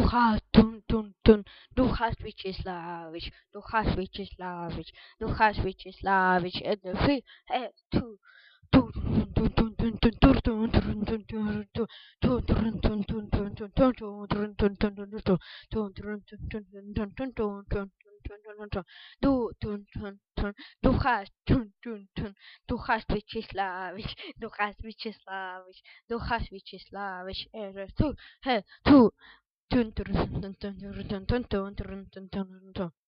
hast tun tun tun, du hast Vyacheslavic, du hast Vyacheslavic, du hast Vyacheslavic, and the free head to. Du hast du hast Vyacheslavic, du hast Vyacheslavic, du hast Vyacheslavic, tu, tu,